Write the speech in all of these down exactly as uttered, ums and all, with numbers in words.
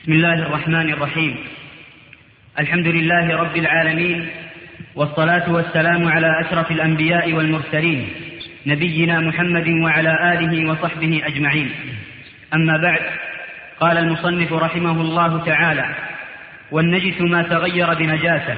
بسم الله الرحمن الرحيم. الحمد لله رب العالمين، والصلاة والسلام على أشرف الأنبياء والمرسلين نبينا محمد وعلى آله وصحبه أجمعين. أما بعد، قال المصنف رحمه الله تعالى: والنجس ما تغير بنجاسة.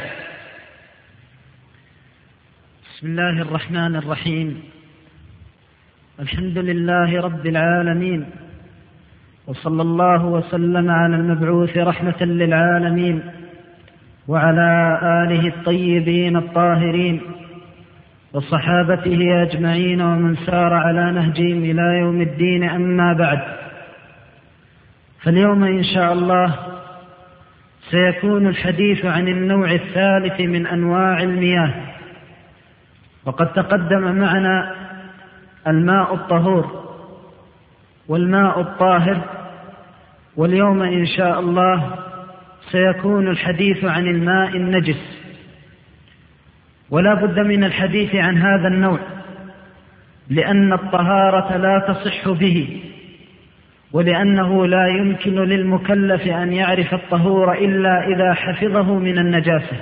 بسم الله الرحمن الرحيم. الحمد لله رب العالمين، وصلى الله وسلم على المبعوث رحمة للعالمين وعلى آله الطيبين الطاهرين وصحابته أجمعين ومن سار على نهجهم إلى يوم الدين. أما بعد، فاليوم إن شاء الله سيكون الحديث عن النوع الثالث من أنواع المياه. وقد تقدم معنا الماء الطهور والماء الطاهر، واليوم إن شاء الله سيكون الحديث عن الماء النجس. ولا بد من الحديث عن هذا النوع، لأن الطهارة لا تصح به، ولأنه لا يمكن للمكلف أن يعرف الطهور إلا إذا حفظه من النجاسة.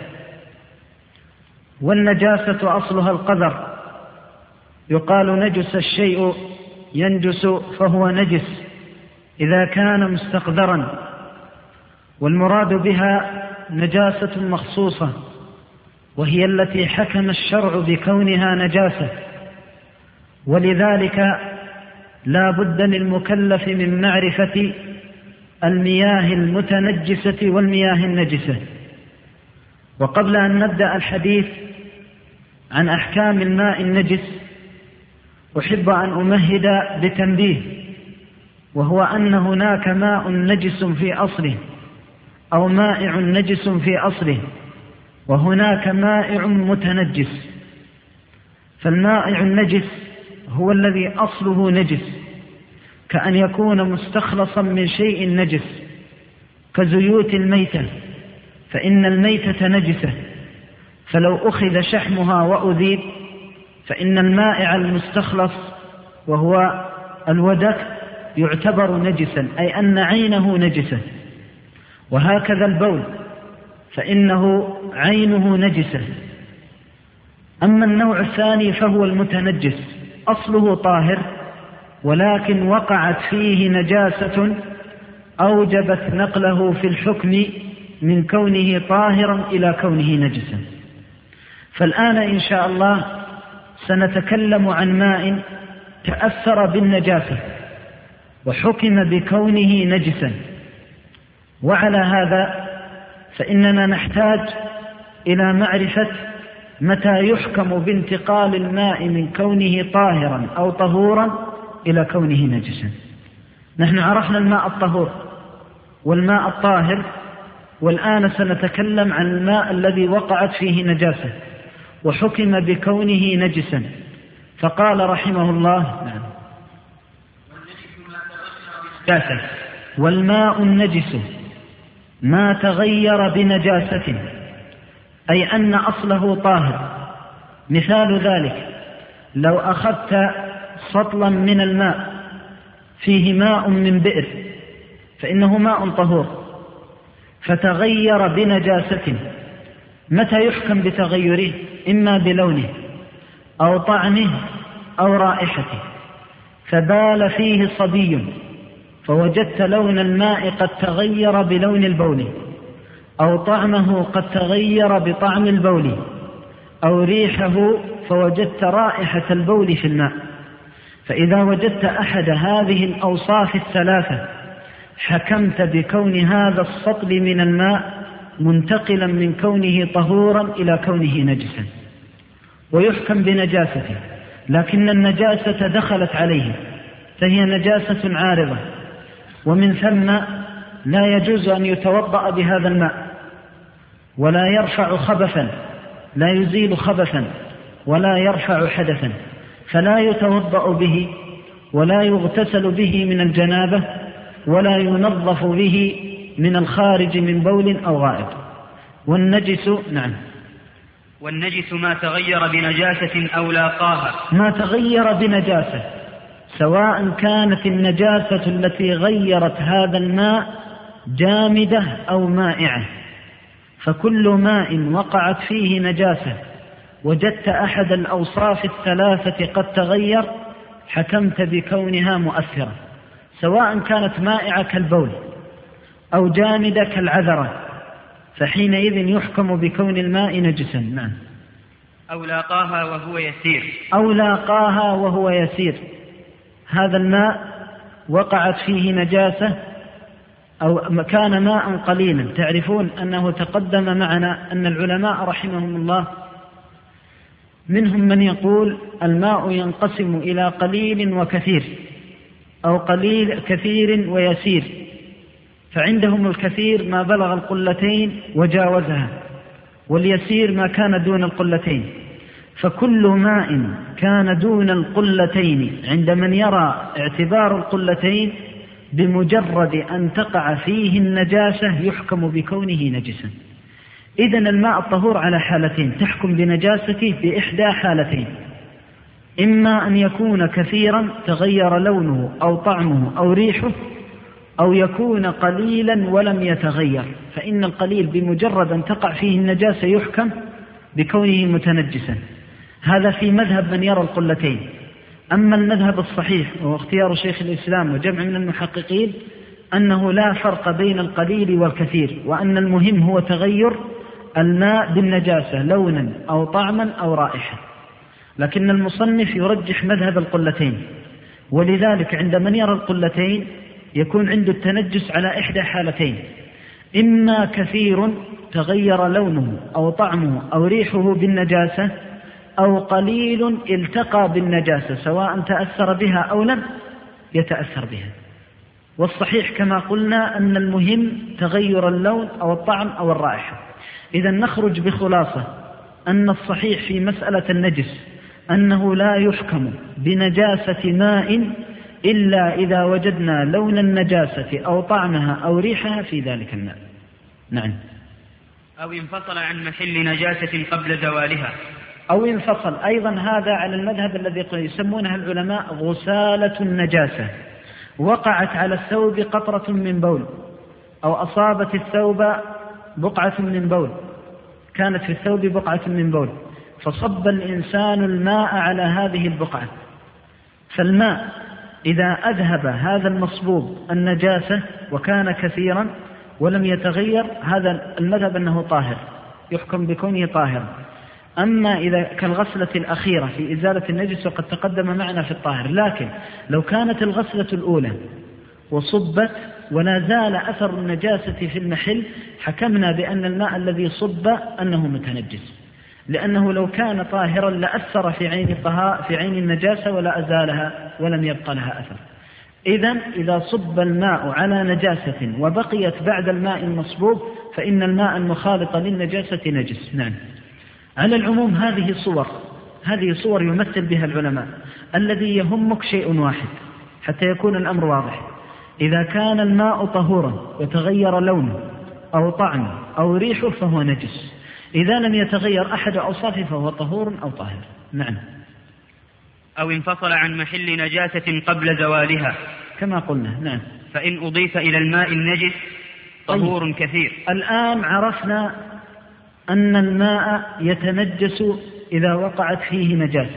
والنجاسة أصلها القذر، يقال نجس الشيء ينجس فهو نجس إذا كان مستقذرا، والمراد بها نجاسة مخصوصة، وهي التي حكم الشرع بكونها نجاسة. ولذلك لا بد للمكلف من معرفة المياه المتنجسة والمياه النجسة. وقبل أن نبدأ الحديث عن أحكام الماء النجس، أحب أن أمهد بتنبيه، وهو أن هناك ماء نجس في أصله أو مائع نجس في أصله، وهناك مائع متنجس. فالمائع النجس هو الذي أصله نجس، كأن يكون مستخلصا من شيء نجس كزيوت الميتة، فإن الميتة نجسة، فلو أخذ شحمها وأذيب فإن المائع المستخلص وهو الودك يعتبر نجسا، أي أن عينه نجسة. وهكذا البول فإنه عينه نجسة. أما النوع الثاني فهو المتنجس، أصله طاهر ولكن وقعت فيه نجاسة أوجبت نقله في الحكم من كونه طاهرا إلى كونه نجسا. فالآن إن شاء الله سنتكلم عن ماء تأثر بالنجاسة وحكم بكونه نجسا. وعلى هذا فإننا نحتاج إلى معرفة متى يحكم بانتقال الماء من كونه طاهرا أو طهورا إلى كونه نجسا. نحن عرفنا الماء الطهور والماء الطاهر، والآن سنتكلم عن الماء الذي وقعت فيه نجاسة وحكم بكونه نجسا. فقال رحمه الله: نجاسة. والماء النجس ما تغير بنجاسة، أي أن أصله طاهر. مثال ذلك: لو أخذت سطلا من الماء فيه ماء من بئر، فإنه ماء طهور، فتغير بنجاسة. متى يحكم بتغيره؟ إما بلونه أو طعمه أو رائحته. فبال فيه صبي فوجدت لون الماء قد تغير بلون البول، أو طعمه قد تغير بطعم البول، أو ريحه فوجدت رائحة البول في الماء. فإذا وجدت أحد هذه الأوصاف الثلاثة حكمت بكون هذا السطل من الماء منتقلا من كونه طهورا إلى كونه نجسا. ويحكم بنجاسته، لكن النجاسة دخلت عليه فهي نجاسة عارضة، ومن ثم لا يجوز أن يتوضأ بهذا الماء، ولا يرفع خبثا، لا يزيل خبثا ولا يرفع حدثا، فلا يتوضأ به ولا يغتسل به من الجنابة ولا ينظف به من الخارج من بول أو غائط. والنجس نعم والنجس ما تغير بنجاسة أو لاقاها. ما تغير بنجاسة، سواء كانت النجاسة التي غيرت هذا الماء جامدة أو مائعة، فكل ماء وقعت فيه نجاسة وجدت أحد الأوصاف الثلاثة قد تغير حكمت بكونها مؤثرة، سواء كانت مائعة كالبول أو جامدة كالعذرة، فحينئذ يحكم بكون الماء نجسا. نعم. أو لاقاها وهو يسير أو لاقاها وهو يسير، هذا الماء وقعت فيه نجاسة أو كان ماء قليلا. تعرفون أنه تقدم معنا أن العلماء رحمهم الله منهم من يقول الماء ينقسم إلى قليل وكثير، أو قليل كثير ويسير، فعندهم الكثير ما بلغ القلتين وجاوزها، واليسير ما كان دون القلتين. فكل ماء كان دون القلتين عند من يرى اعتبار القلتين بمجرد أن تقع فيه النجاسة يحكم بكونه نجسا. إذن الماء الطهور على حالتين تحكم بنجاسته بإحدى حالتين: إما أن يكون كثيرا تغير لونه أو طعمه أو ريحه، أو يكون قليلا ولم يتغير، فإن القليل بمجرد أن تقع فيه النجاسة يحكم بكونه متنجسا. هذا في مذهب من يرى القلتين. أما المذهب الصحيح وهو اختيار شيخ الإسلام وجمع من المحققين أنه لا فرق بين القليل والكثير، وأن المهم هو تغير الماء بالنجاسة لونا أو طعما أو رائحة. لكن المصنف يرجح مذهب القلتين، ولذلك عند من يرى القلتين يكون عنده التنجس على إحدى حالتين: إما كثير تغير لونه أو طعمه أو ريحه بالنجاسة، أو قليل التقى بالنجاسة سواء تأثر بها أو لم يتأثر بها. والصحيح كما قلنا أن المهم تغير اللون أو الطعم أو الرائحة. إذا نخرج بخلاصة أن الصحيح في مسألة النجس أنه لا يحكم بنجاسة ماء إلا إذا وجدنا لون النجاسة أو طعمها أو ريحها في ذلك الماء. نعم. أو انفصل عن محل نجاسة قبل زوالها. أو انفصل أيضا، هذا على المذهب الذي يسمونها العلماء غسالة النجاسة. وقعت على الثوب قطرة من بول، أو أصابت الثوب بقعة من بول، كانت في الثوب بقعة من بول، فصب الإنسان الماء على هذه البقعة، فالماء إذا أذهب هذا المصبوب النجاسة وكان كثيرا ولم يتغير، هذا المذهب أنه طاهر، يحكم بكونه طاهر. أما إذا كالغسلة الأخيرة في إزالة النجس وقد تقدم معنا في الطاهر، لكن لو كانت الغسلة الأولى وصبت ولا زال أثر النجاسة في المحل حكمنا بأن الماء الذي صب أنه متنجس، لأنه لو كان طاهرا لأثر في عين الطهاء في عين النجاسة ولا أزالها ولم يبقى لها أثر. إذن إذا صب الماء على نجاسة وبقيت بعد الماء المصبوب فإن الماء المخالط للنجاسة نجس. نعم. على العموم هذه صور هذه صور يمثل بها العلماء. الذي يهمك شيء واحد حتى يكون الأمر واضح: إذا كان الماء طهورا وتغير لونه أو طعمه أو ريحه فهو نجس، إذا لم يتغير أحد أوصافه فهو طهور أو طاهر. نعم. أو انفصل عن محل نجاسة قبل زوالها كما قلنا. نعم. فإن أضيف إلى الماء النجس طهور طيب. كثير. الآن عرفنا أن الماء يتنجس إذا وقعت فيه نجاسة،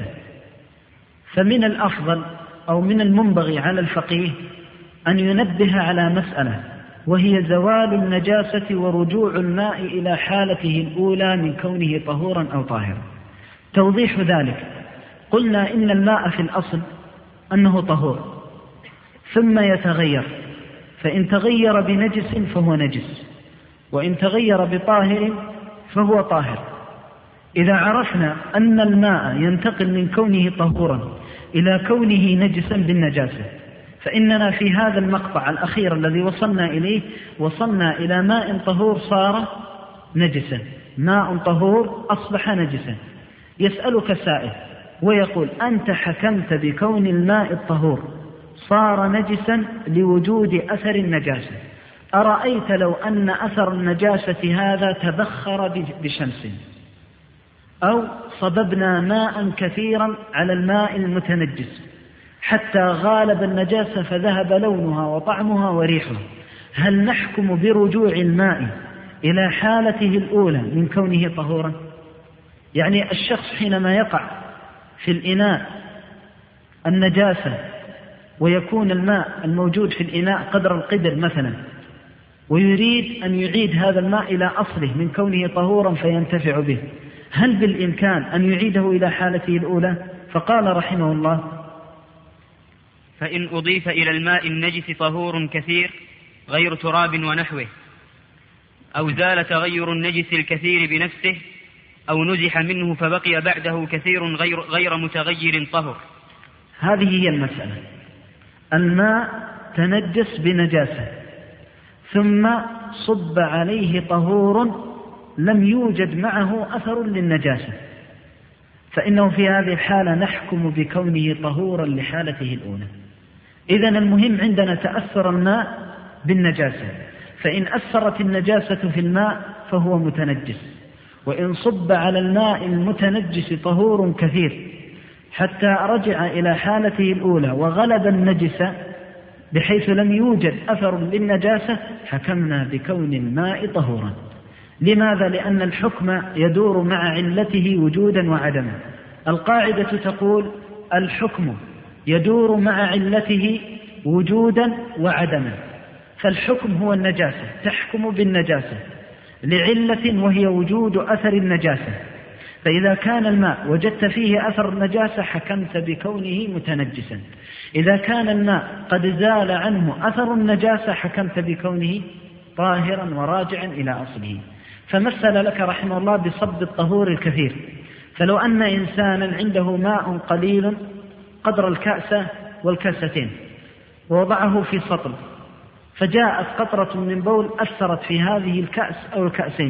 فمن الأفضل أو من المنبغي على الفقيه أن ينبه على مسألة، وهي زوال النجاسة ورجوع الماء إلى حالته الأولى من كونه طهورا أو طاهرا. توضيح ذلك: قلنا إن الماء في الأصل أنه طهور ثم يتغير، فإن تغير بنجس فهو نجس، وإن تغير بطاهر فهو طاهر. إذا عرفنا أن الماء ينتقل من كونه طهورا إلى كونه نجسا بالنجاسة، فإننا في هذا المقطع الأخير الذي وصلنا إليه وصلنا إلى ماء طهور صار نجسا، ماء طهور أصبح نجسا. يسألك سائل ويقول: أنت حكمت بكون الماء الطهور صار نجسا لوجود أثر النجاسة، أرأيت لو أن أثر النجاسة هذا تبخر بشمس، أو صببنا ماء كثيرا على الماء المتنجس حتى غالب النجاسة فذهب لونها وطعمها وريحها، هل نحكم برجوع الماء إلى حالته الأولى من كونه طهورا؟ يعني الشخص حينما يقع في الإناء النجاسة ويكون الماء الموجود في الإناء قدر القدر مثلا، ويريد أن يعيد هذا الماء إلى أصله من كونه طهورا فينتفع به، هل بالإمكان أن يعيده إلى حالته الأولى؟ فقال رحمه الله: فإن أضيف إلى الماء النجس طهور كثير غير تراب ونحوه، أو زال تغير النجس الكثير بنفسه، أو نزح منه فبقي بعده كثير غير, غير متغير طهر. هذه هي المسألة. الماء تنجس بنجاسة ثم صب عليه طهور لم يوجد معه أثر للنجاسة، فإنه في هذه الحالة نحكم بكونه طهورا لحالته الأولى. إذن المهم عندنا تأثر الماء بالنجاسة، فإن أثرت النجاسة في الماء فهو متنجس، وإن صب على الماء المتنجس طهور كثير حتى رجع إلى حالته الأولى وغلب النجس بحيث لم يوجد أثر للنجاسة، حكمنا بكون الماء طهورا. لماذا؟ لأن الحكم يدور مع علته وجودا وعدما. القاعدة تقول الحكم يدور مع علته وجودا وعدما، فالحكم هو النجاسة، تحكم بالنجاسة لعلة وهي وجود أثر النجاسة، فإذا كان الماء وجدت فيه أثر النجاسة حكمت بكونه متنجسا، إذا كان الماء قد زال عنه أثر النجاسة حكمت بكونه طاهرا وراجعا إلى أصله. فمثل لك رحمه الله بصب الطهور الكثير، فلو أن إنسانا عنده ماء قليل قدر الكأسة والكأستين ووضعه في سطل، فجاءت قطرة من بول أثرت في هذه الكأس أو الكأسين،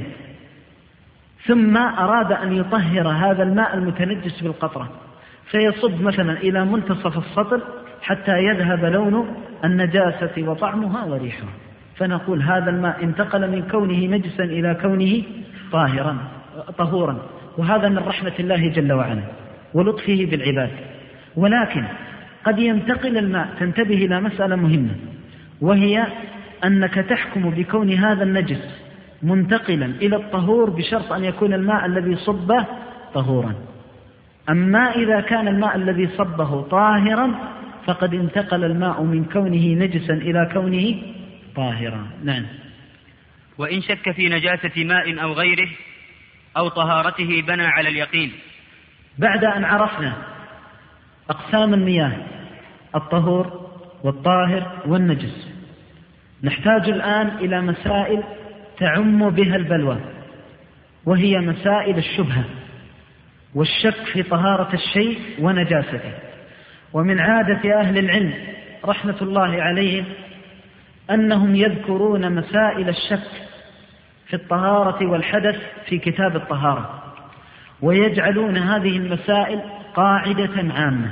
ثم أراد أن يطهر هذا الماء المتنجس بالقطرة، فيصب مثلا إلى منتصف السطل حتى يذهب لون النجاسة وطعمها وريحها، فنقول هذا الماء انتقل من كونه نجسا إلى كونه طاهرا طهورا، وهذا من رحمة الله جل وعلا ولطفه بالعباد. ولكن قد ينتقل الماء، تنتبه إلى مسألة مهمة، وهي أنك تحكم بكون هذا النجس منتقلا إلى الطهور بشرط أن يكون الماء الذي صبه طهورا. أما إذا كان الماء الذي صبه طاهرا فقد انتقل الماء من كونه نجسا إلى كونه طاهرا. نعم. وإن شك في نجاسة ماء أو غيره أو طهارته بنى على اليقين. بعد أن عرفنا أقسام المياه الطهور والطاهر والنجس، نحتاج الآن إلى مسائل تعم بها البلوى، وهي مسائل الشبهة والشك في طهارة الشيء ونجاسته. ومن عادة أهل العلم رحمة الله عليهم أنهم يذكرون مسائل الشك في الطهارة والحدث في كتاب الطهارة، ويجعلون هذه المسائل قاعدة عامة.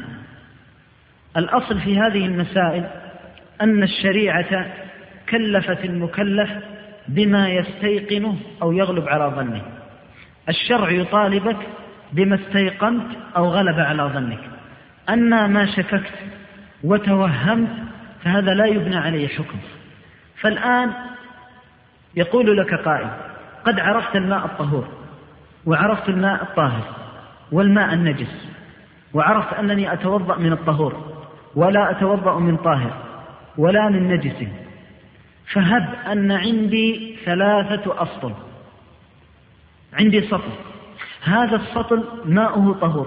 الأصل في هذه المسائل أن الشريعة كلفت المكلف بما يستيقنه أو يغلب على ظنه. الشرع يطالبك بما استيقنت أو غلب على ظنك، أما ما شككت وتوهمت فهذا لا يبنى عليه حكم. فالآن يقول لك قائل قد عرفت الماء الطهور وعرفت الماء الطاهر والماء النجس، وعرفت أنني أتوضأ من الطهور ولا أتوضأ من طاهر ولا من نجس، فهب أن عندي ثلاثة أسطل، عندي سطل، هذا السطل ماؤه طهور،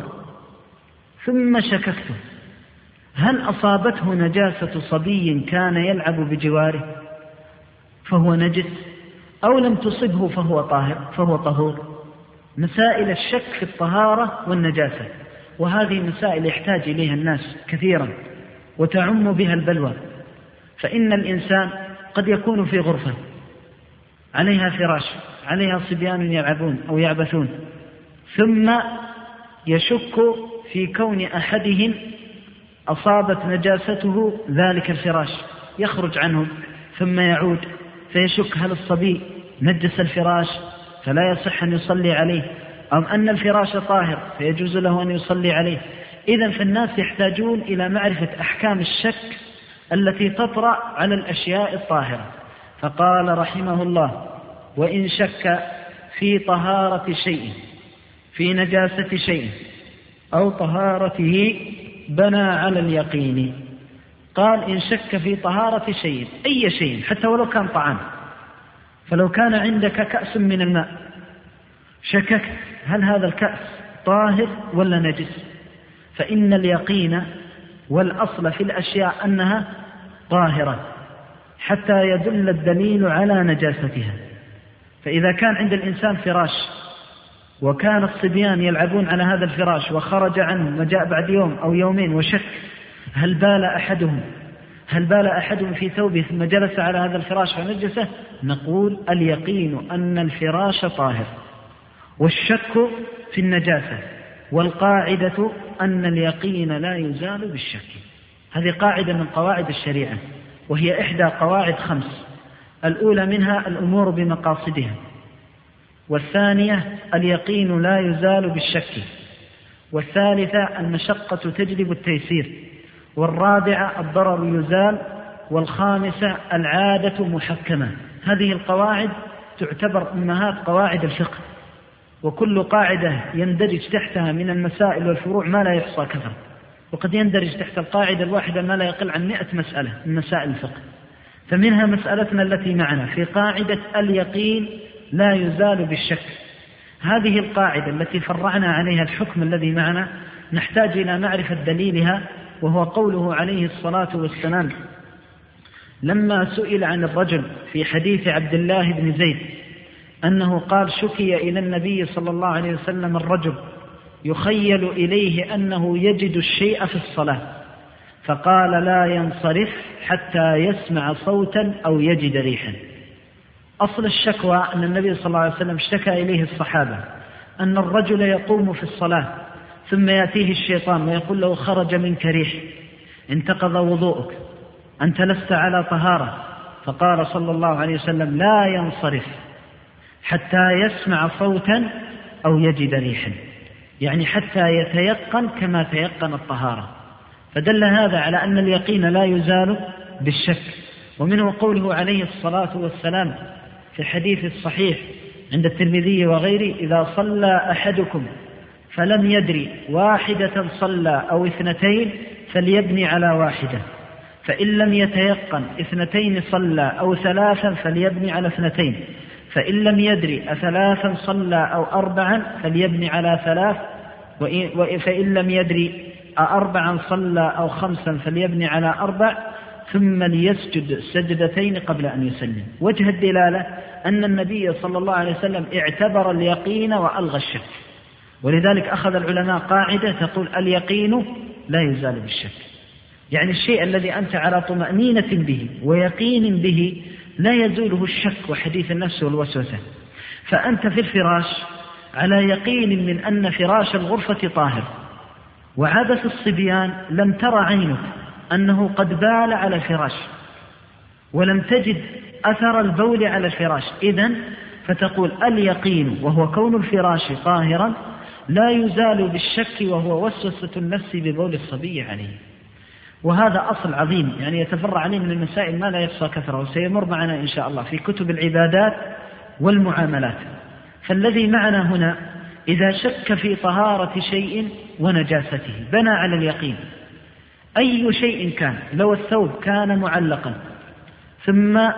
ثم شككت هل أصابته نجاسة صبي كان يلعب بجواره فهو نجس، أو لم تصبه فهو طاهر فهو طهور. مسائل الشك في الطهارة والنجاسة، وهذه مسائل يحتاج إليها الناس كثيرا وتعم بها البلوى. فإن الإنسان قد يكون في غرفة عليها فراش عليها صبيان يلعبون أو يعبثون، ثم يشك في كون أحدهم أصابت نجاسته ذلك الفراش، يخرج عنه ثم يعود فيشك هل الصبي نجس الفراش فلا يصح أن يصلي عليه، أم أن الفراش طاهر فيجوز له أن يصلي عليه. إذن فالناس يحتاجون إلى معرفة أحكام الشك التي تطرأ على الأشياء الطاهرة. فقال رحمه الله: وإن شك في طهارة شيء في نجاسة شيء أو طهارته بنى على اليقين. قال: إن شك في طهارة شيء، أي شيء حتى ولو كان طعام. فلو كان عندك كأس من الماء شككت هل هذا الكأس طاهر ولا نجس، فإن اليقين والأصل في الأشياء أنها طاهرة حتى يدل الدليل على نجاستها. فإذا كان عند الإنسان فراش وكان الصبيان يلعبون على هذا الفراش وخرج عنه وجاء بعد يوم أو يومين وشك هل بال أحدهم هل بال أحدهم في ثوبه ثم جلس على هذا الفراش فنجسه، نقول اليقين أن الفراش طاهر، والشك في النجاسة، والقاعدة أن اليقين لا يزال بالشك. هذه قاعدة من قواعد الشريعة، وهي إحدى قواعد خمس. الأولى منها الأمور بمقاصدها، والثانية اليقين لا يزال بالشك، والثالثة المشقة تجلب التيسير، والرابعة الضرر يزال، والخامسة العادة محكمة. هذه القواعد تعتبر أمهات قواعد الفقه، وكل قاعدة يندرج تحتها من المسائل والفروع ما لا يحصى كثر، وقد يندرج تحت القاعدة الواحدة ما لا يقل عن مئة مسألة من مسائل الفقه. فمنها مسألتنا التي معنا في قاعدة اليقين لا يزال بالشك. هذه القاعدة التي فرعنا عليها الحكم الذي معنا نحتاج إلى معرفة دليلها، وهو قوله عليه الصلاة والسلام لما سئل عن الرجل في حديث عبد الله بن زيد أنه قال: شكي إلى النبي صلى الله عليه وسلم الرجل يخيل إليه أنه يجد الشيء في الصلاة، فقال: لا ينصرف حتى يسمع صوتا أو يجد ريحا. أصل الشكوى أن النبي صلى الله عليه وسلم اشتكى إليه الصحابة أن الرجل يقوم في الصلاة ثم يأتيه الشيطان ويقول له: خرج منك ريح، انتقض وضوءك، أنت لست على طهارة. فقال صلى الله عليه وسلم: لا ينصرف حتى يسمع صوتا أو يجد ريحا، يعني حتى يتيقن كما تيقن الطهارة. فدل هذا على أن اليقين لا يزال بالشك. ومنه قوله عليه الصلاة والسلام في الحديث الصحيح عند الترمذي وغيره: إذا صلى أحدكم فلم يدري واحدة صلى أو اثنتين فليبني على واحدة، فإن لم يتيقن اثنتين صلى أو ثلاثا فليبني على اثنتين، فإن لم يدري أثلاثا صلى أو أربعا فليبني على ثلاث، فإن لم يدري أربعا صلى أو خمسا فليبني على أربع، ثم ليسجد سجدتين قبل أن يسلم. وجه الدلالة أن النبي صلى الله عليه وسلم اعتبر اليقين وألغى الشك، ولذلك أخذ العلماء قاعدة تقول: اليقين لا يزال بالشك، يعني الشيء الذي أنت على طمأنينة به ويقين به لا يزوله الشك وحديث النفس والوسوسة. فأنت في الفراش على يقين من أن فراش الغرفة طاهر، وعادة الصبيان لم ترى عينك أنه قد بال على الفراش ولم تجد أثر البول على الفراش، إذن فتقول اليقين وهو كون الفراش طاهرا لا يزال بالشك، وهو وسوسة النفس ببول الصبي عليه. وهذا أصل عظيم يعني يتفرع عليه من المسائل ما لا يحصى كثره، وسيمر معنا إن شاء الله في كتب العبادات والمعاملات. فالذي معنا هنا إذا شك في طهارة شيء ونجاسته بنى على اليقين، أي شيء كان، لو الثوب كان معلقا ثم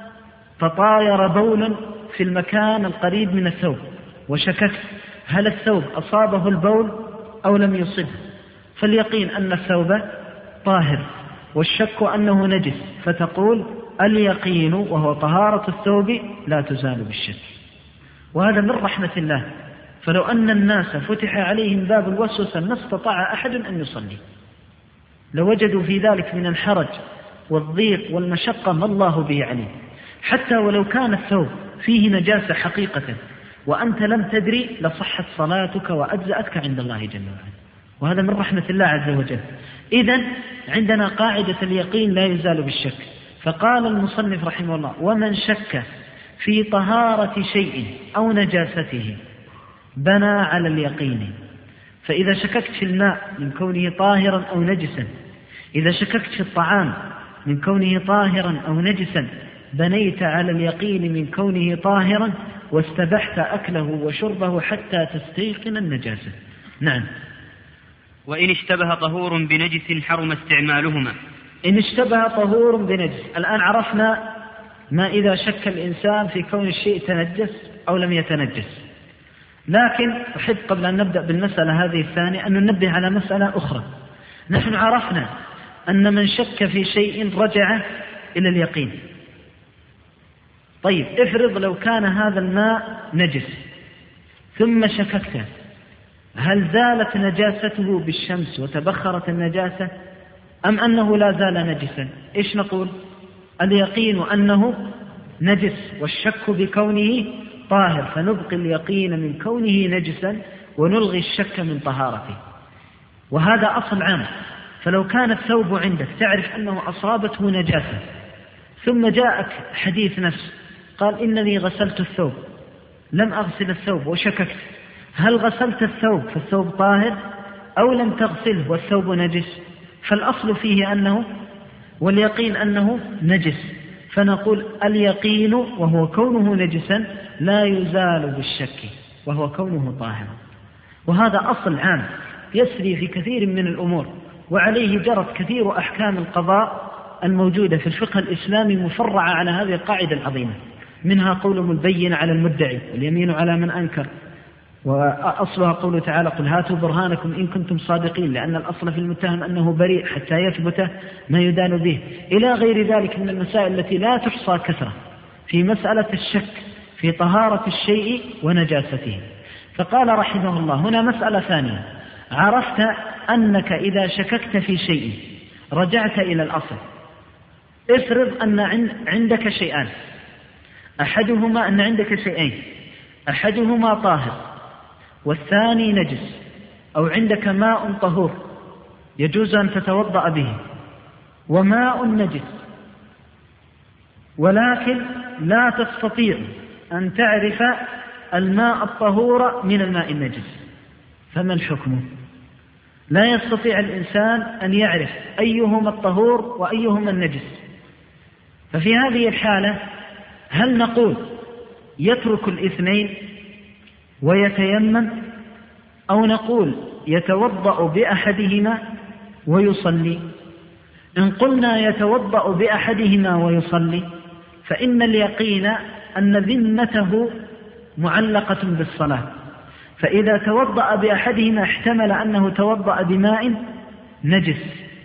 تطاير بول في المكان القريب من الثوب وشككت هل الثوب أصابه البول أو لم يصبه، فاليقين أن الثوب طاهر والشك أنه نجس، فتقول اليقين وهو طهارة الثوب لا تزال بالشك. وهذا من رحمة الله، فلو أن الناس فتح عليهم باب الوسوسة ما استطاع أحد أن يصلي، لوجدوا في ذلك من الحرج والضيق والمشقة ما الله به عليه. حتى ولو كان الثوب فيه نجاسة حقيقة وأنت لم تدري لصحت صلاتك وأجزأتك عند الله جل وعلا، وهذا من رحمة الله عز وجل. إذن عندنا قاعدة اليقين لا يزال بالشك. فقال المصنف رحمه الله: ومن شك في طهارة شيء أو نجاسته بنى على اليقين. فإذا شككت في الماء من كونه طاهرا أو نجسا، إذا شككت في الطعام من كونه طاهرا أو نجسا، بنيت على اليقين من كونه طاهرا واستبحت أكله وشربه حتى تستيقن النجاسة. نعم. وإن اشتبه طهور بنجس حرم استعمالهما. إن اشتبه طهور بنجس، الآن عرفنا ما إذا شك الإنسان في كون الشيء تنجس أو لم يتنجس، لكن أحب قبل أن نبدأ بالمسألة هذه الثانية أن ننبه على مسألة أخرى. نحن عرفنا أن من شك في شيء رجع إلى اليقين. طيب افرض لو كان هذا الماء نجس ثم شككت، هل زالت نجاسته بالشمس وتبخرت النجاسة أم أنه لا زال نجسا؟ إيش نقول؟ اليقين أنه نجس والشك بكونه طاهر، فنبقي اليقين من كونه نجسا ونلغي الشك من طهارته. وهذا أصل عام. فلو كان الثوب عندك تعرف أنه أصابته نجاسة ثم جاءك حديث نفس قال إنني غسلت الثوب، لم أغسل الثوب وشككت، هل غسلت الثوب فالثوب طاهر أو لم تغسله والثوب نجس؟ فالأصل فيه أنه واليقين أنه نجس، فنقول اليقين وهو كونه نجسا لا يزال بالشك وهو كونه طاهرا. وهذا أصل عام يسري في كثير من الأمور، وعليه جرت كثير أحكام القضاء الموجودة في الفقه الإسلامي مفرعة على هذه القاعدة العظيمة، منها قولهم البين على المدعي واليمين على من أنكر، وأصلها قوله تعالى قل هاتوا برهانكم إن كنتم صادقين، لأن الأصل في المتهم أنه بريء حتى يثبت ما يدان به، إلى غير ذلك من المسائل التي لا تحصى كثرة في مسألة الشك في طهارة الشيء ونجاسته. فقال رحمه الله هنا مسألة ثانية، عرفت أنك إذا شككت في شيء رجعت إلى الأصل. افرض أن عندك شيئان، أحدهما أن عندك شيئين، أحدهما طاهر والثاني نجس، أو عندك ماء طهور يجوز أن تتوضأ به وماء نجس، ولكن لا تستطيع أن تعرف الماء الطهور من الماء النجس، فما الحكم؟ لا يستطيع الإنسان أن يعرف أيهما الطهور وأيهما النجس. ففي هذه الحالة هل نقول يترك الاثنين ويتيمم، أو نقول يتوضأ بأحدهما ويصلي؟ إن قلنا يتوضأ بأحدهما ويصلي فإن اليقين أن ذمته معلقة بالصلاة، فإذا توضأ بأحدهما احتمل أنه توضأ بماء نجس،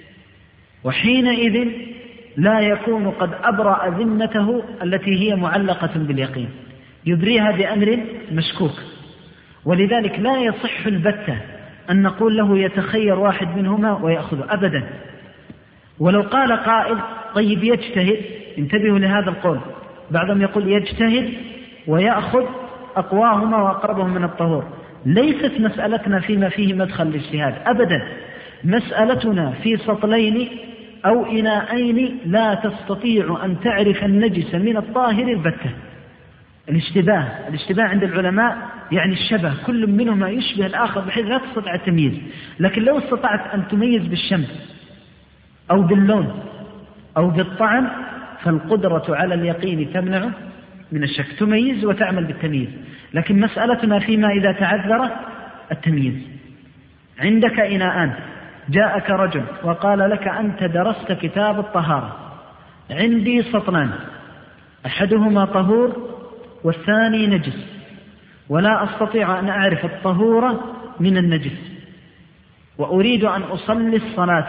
وحينئذ لا يكون قد أبرأ ذمته التي هي معلقة باليقين، يبريها بأمر مشكوك. ولذلك لا يصح البتة أن نقول له يتخير واحد منهما ويأخذ أبدا. ولو قال قائل طيب يجتهد، انتبهوا لهذا القول، بعضهم يقول يجتهد ويأخذ أقواهما وأقربهم من الطهور. ليست مسألتنا فيما فيه مدخل الاجتهاد أبدا، مسألتنا في سطلين أو إناءين لا تستطيع أن تعرف النجس من الطاهر البتة. الاشتباه الاشتباه عند العلماء يعني الشبه، كل منهما يشبه الآخر بحيث لا تستطيع التمييز. لكن لو استطعت أن تميز بالشمس أو باللون أو بالطعم فالقدرة على اليقين تمنع من الشك، تميز وتعمل بالتمييز. لكن مسألتنا فيما إذا تعذر التمييز. عندك إناءان، جاءك رجل وقال لك أنت درست كتاب الطهارة، عندي سطلان أحدهما طهور والثاني نجس، ولا أستطيع أن أعرف الطهور من النجس، وأريد أن أصلي الصلاة،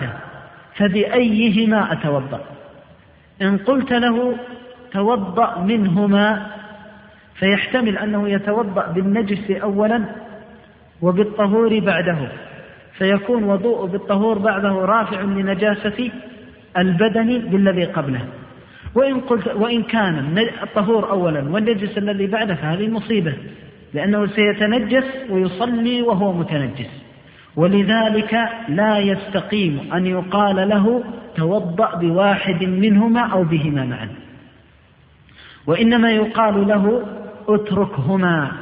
فبأيهما أتوضأ؟ إن قلت له توضأ منهما فيحتمل أنه يتوضأ بالنجس أولا وبالطهور بعده، فيكون وضوء بالطهور بعده رافع لنجاسة البدن بالذي قبله. وإن, قلت وإن كان الطهور أولا والنجس الذي بعده فهذه مصيبة، لأنه سيتنجس ويصلي وهو متنجس. ولذلك لا يستقيم أن يقال له توضأ بواحد منهما أو بهما معا، وإنما يقال له اتركهما،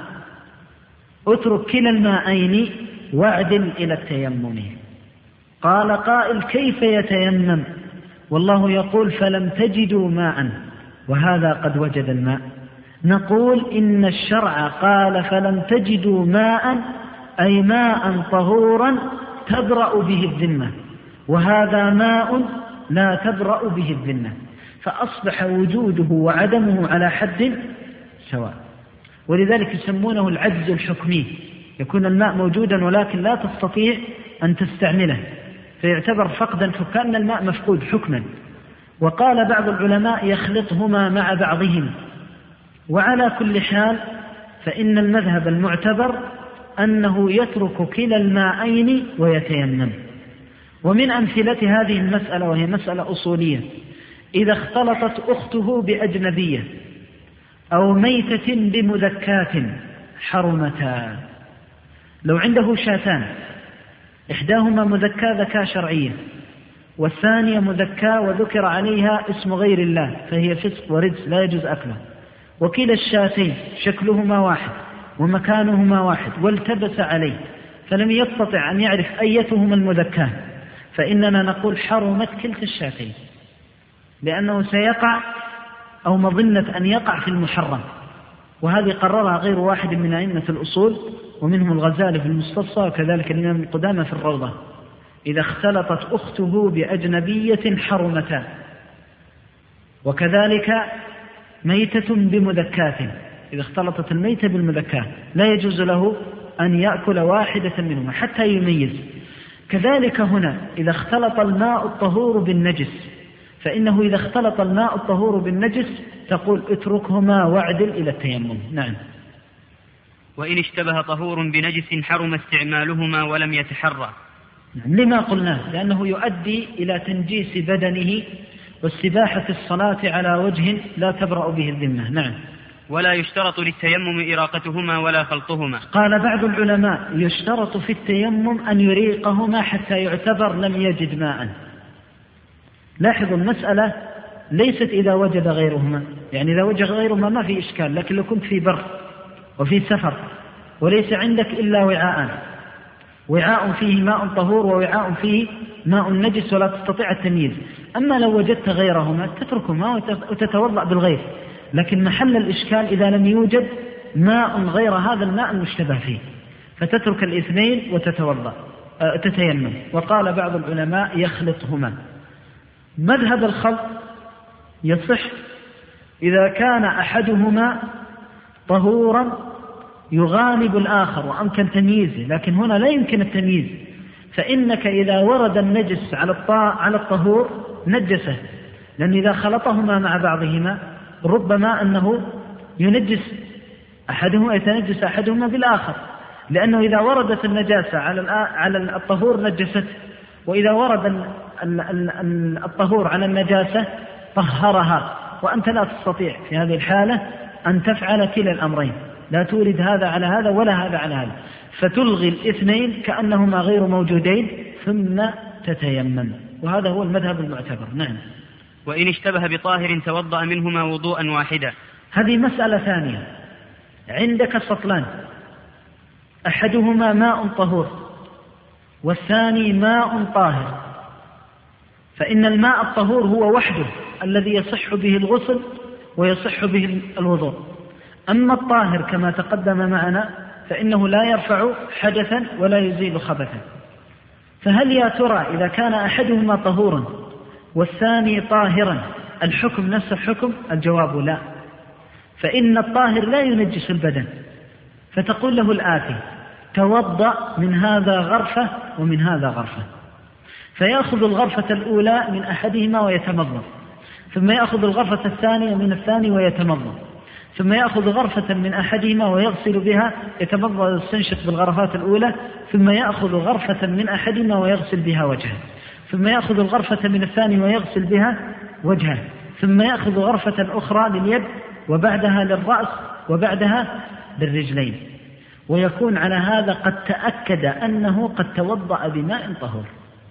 اترك كلا الماءين واعدل إلى التيمم. قال قائل كيف يتيمم والله يقول فلم تجدوا ماء وهذا قد وجد الماء، نقول إن الشرع قال فلم تجدوا ماء أي ماء طهورا تبرأ به الذمة، وهذا ماء لا تبرأ به الذمة، فأصبح وجوده وعدمه على حد سواء. ولذلك يسمونه العجز الحكمي، يكون الماء موجودا ولكن لا تستطيع أن تستعمله، فيعتبر فقدا، فكأن الماء مفقود حكما. وقال بعض العلماء يخلطهما مع بعضهم. وعلى كل حال فإن المذهب المعتبر أنه يترك كلا الماءين ويتيمم. ومن أمثلة هذه المسألة، وهي مسألة أصولية، إذا اختلطت أخته بأجنبية أو ميتة بمذكاة حرمتا. لو عنده شاتان، إحداهما مذكاة ذكاة شرعية، والثانية مذكاة وذكر عليها اسم غير الله، فهي فسق ورجس لا يجوز أكله، وكلا الشاتين شكلهما واحد ومكانهما واحد والتبس عليه فلم يستطع أن يعرف أيتهما المذكاة، فإننا نقول حرمت كلتا الشاتين، لأنه سيقع أو مظنة أن يقع في المحرم. وهذه قررها غير واحد من أئمة الأصول، ومنهم الغزالي في المستصفى، وكذلك الإمام القدامى في الروضة. إذا اختلطت أخته بأجنبية حرمتا، وكذلك ميتة بمذكاة، إذا اختلطت الميتة بالمذكاة لا يجوز له أن يأكل واحدة منهما حتى يميز. كذلك هنا إذا اختلط الماء الطهور بالنجس، فإنه إذا اختلط الماء الطهور بالنجس تقول اتركهما واعدل إلى التيمم. نعم. وإن اشتبه طهور بنجس حرم استعمالهما ولم يتحرى. نعم. لما قلناه؟ لأنه يؤدي إلى تنجيس بدنه واستباحة الصلاة على وجه لا تبرأ به الذمة. نعم. ولا يشترط للتيمم إراقتهما ولا خلطهما. قال بعض العلماء يشترط في التيمم أن يريقهما حتى يعتبر لم يجد ماء. لاحظوا المسألة ليست إذا وجد غيرهما، يعني إذا وجد غيرهما ما في إشكال، لكن لو كنت في بر وفي سفر وليس عندك إلا وعاءان، وعاء فيه ماء طهور ووعاء فيه ماء نجس ولا تستطيع التمييز، أما لو وجدت غيرهما تتركهما وتتوضأ بالغير. لكن محل الإشكال إذا لم يوجد ماء غير هذا الماء المشتبه فيه، فتترك الاثنين وتتوضأ تتيمم. وقال بعض العلماء يخلطهما. مذهب الخلط يصح إذا كان أحدهما طهورا يغالب الآخر وأمكن تمييزه، لكن هنا لا يمكن التمييز، فإنك إذا ورد النجس على الطهور نجسه، لأن إذا خلطهما مع بعضهما ربما أنه ينجس أحدهما، يتنجس أحدهما بالآخر، لأنه إذا وردت النجاسة على الطهور نجست، وإذا ورد الطهور على النجاسة طهرها، وأنت لا تستطيع في هذه الحالة أن تفعل كلا الأمرين، لا تورد هذا على هذا ولا هذا على هذا، فتلغي الاثنين كأنهما غير موجودين ثم تتيمم. وهذا هو المذهب المعتبر. نعم. وإن اشتبه بطاهر توضأ منهما وضوءا واحدا. هذه مسألة ثانية. عندك سطلان، أحدهما ماء طهور والثاني ماء طاهر، فإن الماء الطهور هو وحده الذي يصح به الغسل ويصح به الوضوء، أما الطاهر كما تقدم معنا فإنه لا يرفع حدثا ولا يزيل خبثا. فهل يا ترى إذا كان أحدهما طهورا والثاني طاهرا الحكم نفس الحكم؟ الجواب لا، فإن الطاهر لا ينجس البدن، فتقول له الآتي: توضأ من هذا غرفة ومن هذا غرفة، فيأخذ الغرفة الأولى من أحدهما ويتمضمض، ثم يأخذ الغرفة الثانية من الثاني ويتمضمض، ثم يأخذ غرفة من أحدهما ويغسل بها، يتمضمض ويستنشق بالغرفات الأولى، ثم يأخذ غرفة من أحدهما ويغسل بها وجهه، ثم يأخذ الغرفة من الثاني ويغسل بها وجهه، ثم يأخذ غرفة أخرى لليد وبعدها للرأس وبعدها للرجلين، ويكون على هذا قد تأكد أنه قد توضأ بماء طهور،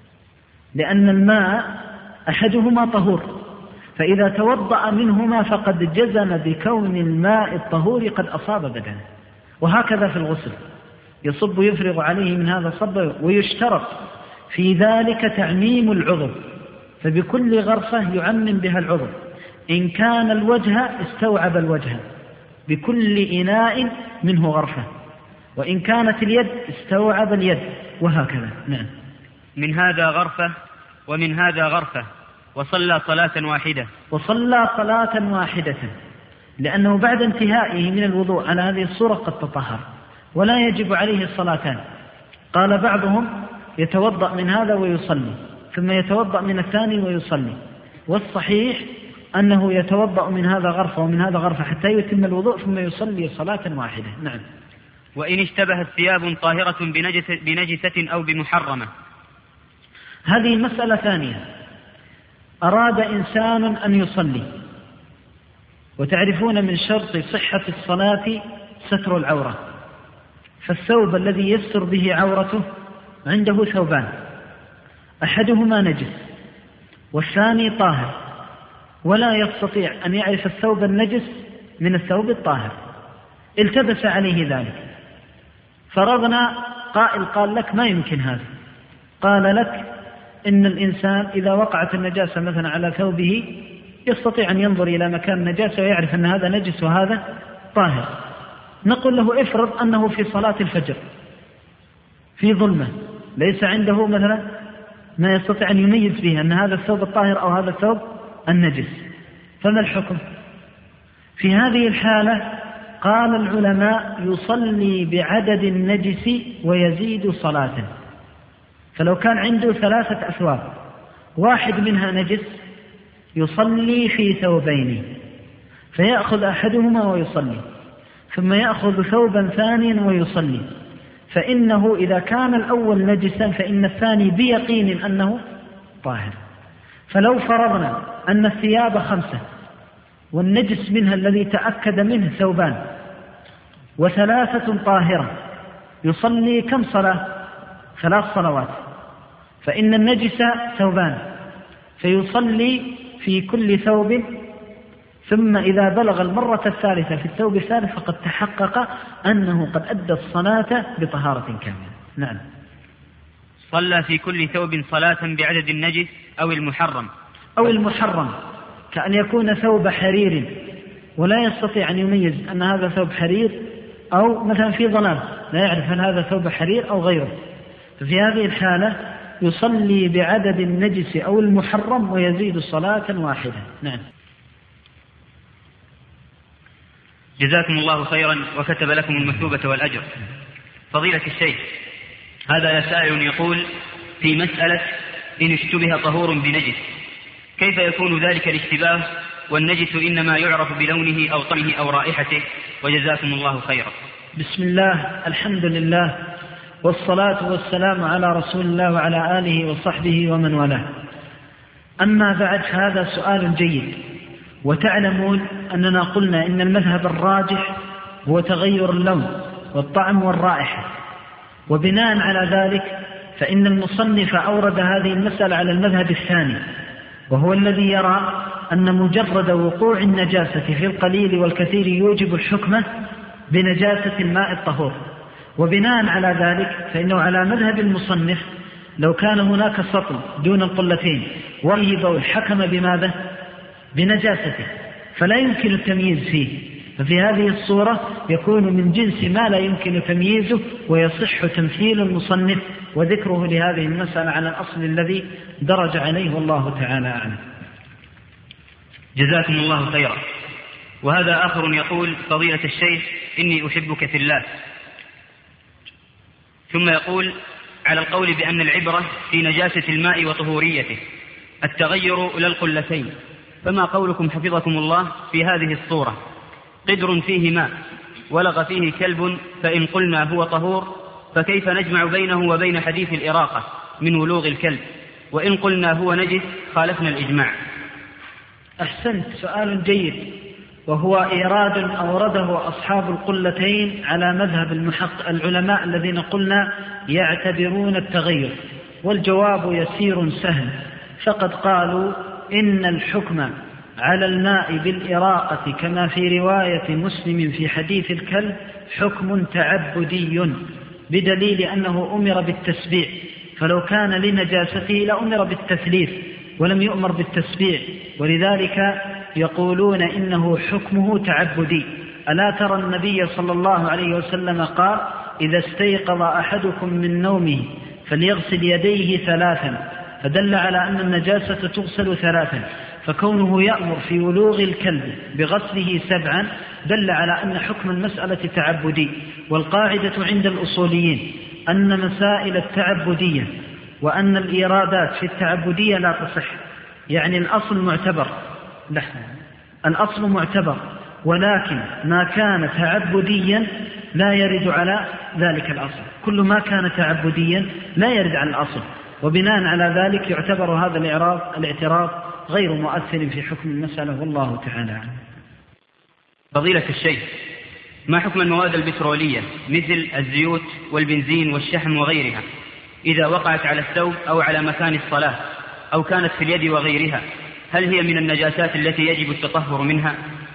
لأن الماء أحدهما طهور، فإذا توضأ منهما فقد جزم بكون الماء الطهور قد أصاب بدنه. وهكذا في الغسل، يصب يفرغ عليه من هذا الصب، ويشترط في ذلك تعميم العضو، فبكل غرفة يعمم بها العضو، إن كان الوجه استوعب الوجه بكل إناء منه غرفة، وإن كانت اليد استوعب اليد، وهكذا. نعم. من هذا غرفة ومن هذا غرفة، وصلى صلاة واحدة. وصلى صلاة واحدة، لأنه بعد انتهائه من الوضوء على هذه الصورة قد تطهر ولا يجب عليه الصلاتان. قال بعضهم يتوضأ من هذا ويصلي، ثم يتوضأ من الثاني ويصلي، والصحيح أنه يتوضأ من هذا غرفة ومن هذا غرفة حتى يتم الوضوء ثم يصلي صلاة واحدة. نعم. وإن اشتبهت ثياب طاهرة بنجسة أو بمحرمة. هذه مسألة ثانية. أراد إنسان أن يصلي، وتعرفون من شرط صحة الصلاة ستر العورة، فالثوب الذي يستر به عورته عنده ثوبان، أحدهما نجس والثاني طاهر، ولا يستطيع أن يعرف الثوب النجس من الثوب الطاهر، التبس عليه ذلك. فرضنا قائل قال لك ما يمكن هذا، قال لك إن الإنسان إذا وقعت النجاسة مثلا على ثوبه يستطيع أن ينظر إلى مكان النجاسة ويعرف أن هذا نجس وهذا طاهر. نقول له افرض أنه في صلاة الفجر في ظلمة، ليس عنده مثلا ما يستطيع أن يميز به أن هذا الثوب الطاهر أو هذا الثوب النجس، فما الحكم؟ في هذه الحالة قال العلماء يصلي بعدد النجس ويزيد صلاة. فلو كان عنده ثلاثة أثواب واحد منها نجس يصلي في ثوبين، فيأخذ أحدهما ويصلي، ثم يأخذ ثوبا ثانيا ويصلي، فإنه إذا كان الأول نجسا فإن الثاني بيقين أنه طاهر. فلو فرضنا أن الثياب خمسة والنجس منها الذي تأكد منه ثوبان وثلاثة طاهرة، يصلي كم صلاة؟ ثلاث صلوات، فإن النجس ثوبان فيصلي في كل ثوب، ثم إذا بلغ المرة الثالثة في الثوب الثالث فقد تحقق أنه قد أدى الصلاة بطهارة كاملة. نعم. صلى في كل ثوب صلاة بعدد النجس أو المحرم. أو المحرم كأن يكون ثوب حرير ولا يستطيع أن يميز أن هذا ثوب حرير، أو مثلا في ظلام لا يعرف هل هذا ثوب حرير أو غيره، ففي هذه الحالة يصلي بعدد النجس أو المحرم ويزيد صلاة واحدة. نعم. جزاكم الله خيرا وكتب لكم المثوبة والأجر. فضيلة الشيخ، هذا سائل يقول في مسألة إن اشتبه طهور بنجس، كيف يكون ذلك الاشتباه والنجس إنما يعرف بلونه أو طعمه أو رائحته؟ وجزاكم الله خيرا. بسم الله، الحمد لله، والصلاة والسلام على رسول الله وعلى آله وصحبه ومن والاه. أما بعد، هذا سؤال جيد، وتعلمون أننا قلنا إن المذهب الراجح هو تغير اللون والطعم والرائحة، وبناء على ذلك فإن المصنف أورد هذه المسألة على المذهب الثاني، وهو الذي يرى أن مجرد وقوع النجاسة في القليل والكثير يوجب الحكم بنجاسة الماء الطهور. وبناء على ذلك فإنه على مذهب المصنف لو كان هناك سطل دون القلتين وهب الحكم بماذا؟ بنجاسته، فلا يمكن التمييز فيه، ففي هذه الصورة يكون من جنس ما لا يمكن تمييزه، ويصح تمثيل المصنف وذكره لهذه المسألة على الأصل الذي درج عليه، والله تعالى أعلم. جزاكم الله خيرا. وهذا آخر يقول فضيلة الشيخ إني أحبك في الله، ثم يقول على القول بأن العبرة في نجاسة الماء وطهوريته التغير إلى القلتين، فما قولكم حفظكم الله في هذه الصورة؟ قدر فيه ماء ولغ فيه كلب، فإن قلنا هو طهور فكيف نجمع بينه وبين حديث الإراقة من ولوغ الكلب؟ وإن قلنا هو نجس خالفنا الإجماع. أحسنت، سؤال جيد، وهو إيراد أورده أصحاب القلتين على مذهب المحق العلماء الذين قلنا يعتبرون التغير، والجواب يسير سهل، فقد قالوا إن الحكم على الماء بالإراقة كما في رواية مسلم في حديث الكلب حكم تعبدي، بدليل أنه أمر بالتسبيع، فلو كان لنجاسته لأمر بالتثليث ولم يؤمر بالتسبيع، ولذلك يقولون إنه حكمه تعبدي. ألا ترى النبي صلى الله عليه وسلم قال: إذا استيقظ أحدكم من نومه فليغسل يديه ثلاثا، فدل على أن النجاسة تغسل ثلاثا، فكونه يأمر في ولوغ الكلب بغسله سبعا دل على أن حكم المسألة تعبدي. والقاعدة عند الأصوليين أن مسائل التعبدية وأن الإيرادات في التعبدية لا تصح، يعني الأصل معتبر، لا الأصل معتبر، ولكن ما كان تعبديا لا يرد على ذلك الأصل، كل ما كان تعبديا لا يرد على الأصل، وبناء على ذلك يعتبر هذا الاعتراض الاعتراض غير مؤثر في حكم المسألة، والله تعالى أعلم. فضيلة الشيخ، ما حكم المواد البترولية مثل الزيوت والبنزين والشحم وغيرها إذا وقعت على الثوب أو على مكان الصلاة أو كانت في اليد وغيرها، هل هي من النجاسات التي يجب التطهر منها؟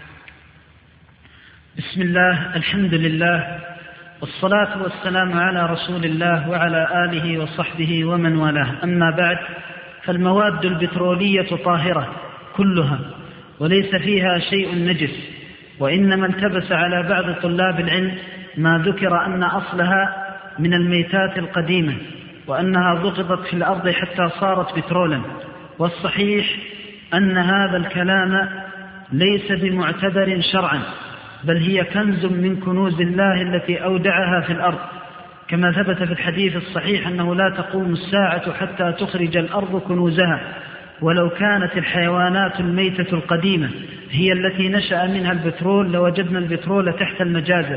بسم الله، الحمد لله، والصلاة والسلام على رسول الله وعلى آله وصحبه ومن والاه. أما بعد، فالمواد البترولية طاهرة كلها وليس فيها شيء نجس، وإنما التبس على بعض طلاب العلم ما ذكر أن أصلها من الميتات القديمة وأنها ضغطت في الأرض حتى صارت بترولا، والصحيح أن هذا الكلام ليس بمعتبر شرعا، بل هي كنز من كنوز الله التي أودعها في الأرض، كما ثبت في الحديث الصحيح أنه لا تقوم الساعة حتى تخرج الأرض كنوزها. ولو كانت الحيوانات الميتة القديمة هي التي نشأ منها البترول لوجدنا البترول تحت المجازر،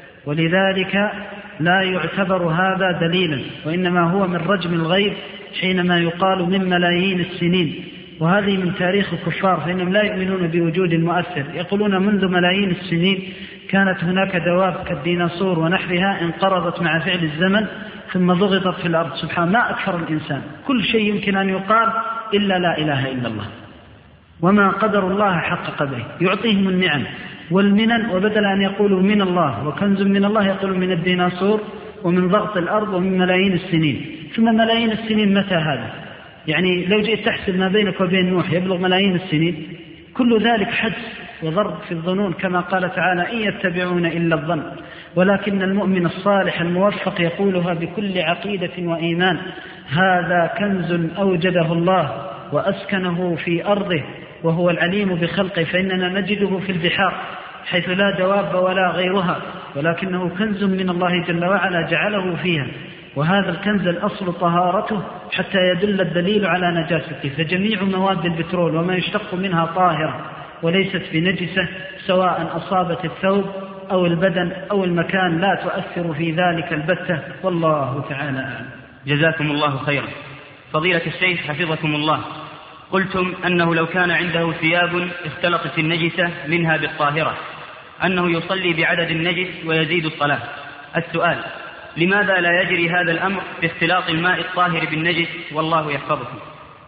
ولذلك لا يعتبر هذا دليلا، وإنما هو من رجم الغيب حينما يقال من ملايين السنين، وهذه من تاريخ الكفار، فإنهم لا يؤمنون بوجود المؤثر، يقولون منذ ملايين السنين كانت هناك دواب كالديناصور ونحوها انقرضت مع فعل الزمن ثم ضغطت في الأرض. سبحان ما أكثر الإنسان، كل شيء يمكن أن يقال إلا لا إله إلا الله، وما قدر الله حق قدره، يعطيهم النعم والمنن، وبدل أن يقولوا من الله وكنز من الله يقولوا من الديناصور ومن ضغط الأرض ومن ملايين السنين. ثم ملايين السنين متى هذا؟ يعني لو جئت تحسب ما بينك وبين نوح يبلغ ملايين السنين؟ كل ذلك حدس وضرب في الظنون، كما قال تعالى: إن يتبعون إلا الظن. ولكن المؤمن الصالح الموفق يقولها بكل عقيدة وإيمان: هذا كنز أوجده الله وأسكنه في أرضه وهو العليم بخلقه، فإننا نجده في البحار حيث لا دواب ولا غيرها، ولكنه كنز من الله جل وعلا جعله فيها، وهذا الكنز الأصل طهارته حتى يدل الدليل على نجاسته. فجميع مواد البترول وما يشتق منها طاهرة وليست بنجسة، سواء أصابت الثوب أو البدن أو المكان، لا تؤثر في ذلك البتة، والله تعالى أعلم. جزاكم الله خيرا. فضيلة الشيخ حفظكم الله، قلتم أنه لو كان عنده ثياب اختلطت النجسة منها بالطاهرة أنه يصلي بعدد النجس ويزيد الصلاة. السؤال: لماذا لا يجري هذا الأمر باختلاط الماء الطاهر بالنجس؟ والله يحفظكم.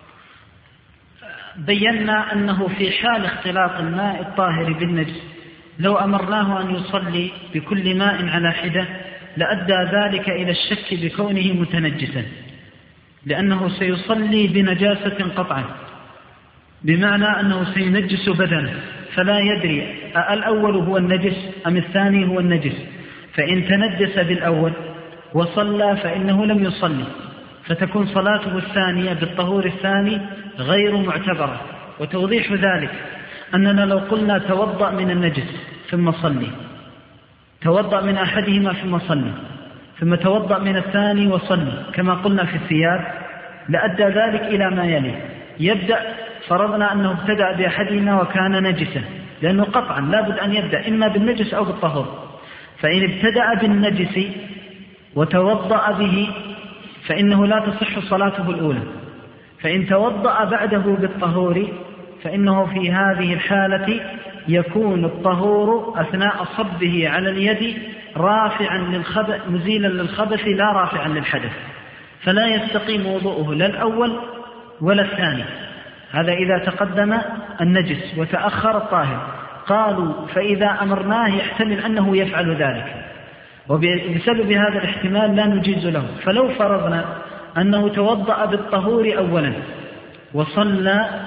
بينا أنه في حال اختلاط الماء الطاهر بالنجس لو أمرناه أن يصلي بكل ماء على حدة لأدى ذلك إلى الشك بكونه متنجسا، لأنه سيصلي بنجاسة قطعا، بمعنى أنه سينجس بدنه، فلا يدري الأول هو النجس أم الثاني هو النجس، فإن تنجس بالأول وصلى فإنه لم يصلي، فتكون صلاته الثانية بالطهور الثاني غير معتبرة. وتوضيح ذلك أننا لو قلنا توضأ من النجس ثم صلي، توضأ من أحدهما ثم صلي، ثم توضأ من الثاني وصلي كما قلنا في الثياب، لأدى ذلك إلى ما يلي: يبدأ، فرضنا أنه ابتدأ بأحدهما وكان نجسا، لأنه قطعا لابد أن يبدأ إما بالنجس أو بالطهور، فإن ابتدأ بالنجس وتوضأ به فإنه لا تصح صلاته الأولى، فإن توضأ بعده بالطهور فإنه في هذه الحالة يكون الطهور أثناء صبه على اليد رافعا للخبث مزيلا للخبث لا رافعا للحدث، فلا يستقيم وضوءه لا الأول ولا الثاني. هذا إذا تقدم النجس وتأخر الطاهر. قالوا فإذا أمرناه يحتمل أنه يفعل ذلك، وبسبب هذا الاحتمال لا نجيز له. فلو فرضنا أنه توضأ بالطهور أولا وصلى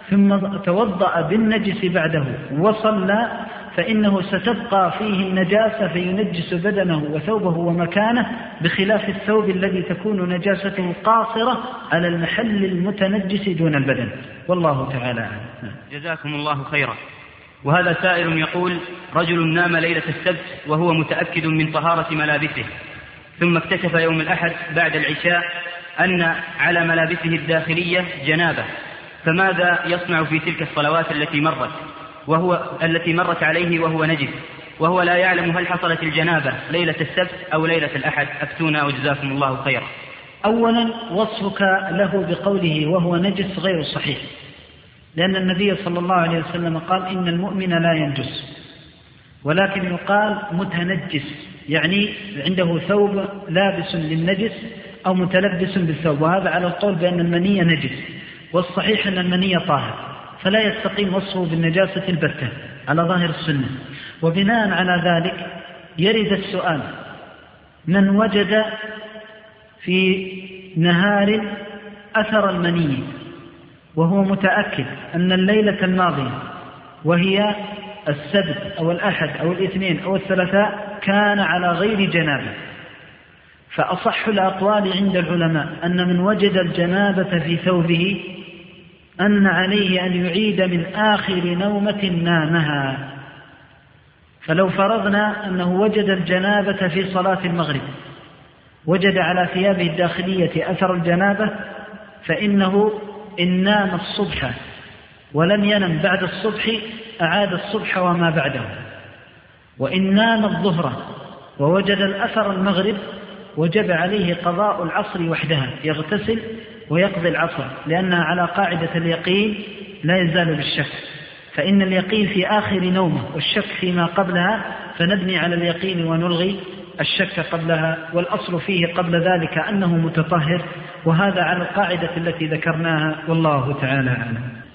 ثم توضأ بالنجس بعده وصلى فإنه ستبقى فيه النجاسة فينجس بدنه وثوبه ومكانه، بخلاف الثوب الذي تكون نجاسته قاصرة على المحل المتنجس دون البدن. والله تعالى أعلم. جزاكم الله خيرا. وهذا سائل يقول: رجل نام ليلة السبت وهو متأكد من طهارة ملابسه، ثم اكتشف يوم الأحد بعد العشاء أن على ملابسه الداخلية جنابة، فماذا يصنع في تلك الصلوات التي مرت وهو التي مرت عليه وهو نجس، وهو لا يعلم هل حصلت الجنابة ليلة السبت أو ليلة الأحد؟ أفتونا وجزاكم الله خيرا. أولا، وصفك له بقوله وهو نجس غير صحيح، لأن النبي صلى الله عليه وسلم قال: إن المؤمن لا ينجس، ولكن يقال متنجس، يعني عنده ثوب لابس للنجس أو متلبس بالثوب، وهذا على القول بأن المني نجس، والصحيح أن المني طاهر، فلا يستقيم وصفه بالنجاسة البتة على ظاهر السنة. وبناء على ذلك يرد السؤال: من وجد في نهار أثر المني وهو متأكد أن الليلة الماضية وهي السبت أو الأحد أو الاثنين أو الثلاثاء كان على غير جنابة، فأصح الأقوال عند العلماء أن من وجد الجنابة في ثوبه أن عليه أن يعيد من آخر نومة نامها. فلو فرضنا أنه وجد الجنابة في صلاة المغرب، وجد على ثيابه الداخلية أثر الجنابة، فإنه إن نام الصبح ولم ينم بعد الصبح أعاد الصبح وما بعده، وإن نام الظهر ووجد الأثر المغرب وجب عليه قضاء العصر وحدها، يغتسل ويقضي العصر، لأنها على قاعدة اليقين لا يزال بالشك، فإن اليقين في آخر نومه والشك فيما قبلها، فنبني على اليقين ونلغي الشك قبلها، والأصل فيه قبل ذلك أنه متطهر، وهذا على القاعدة التي ذكرناها، والله تعالى أعلم.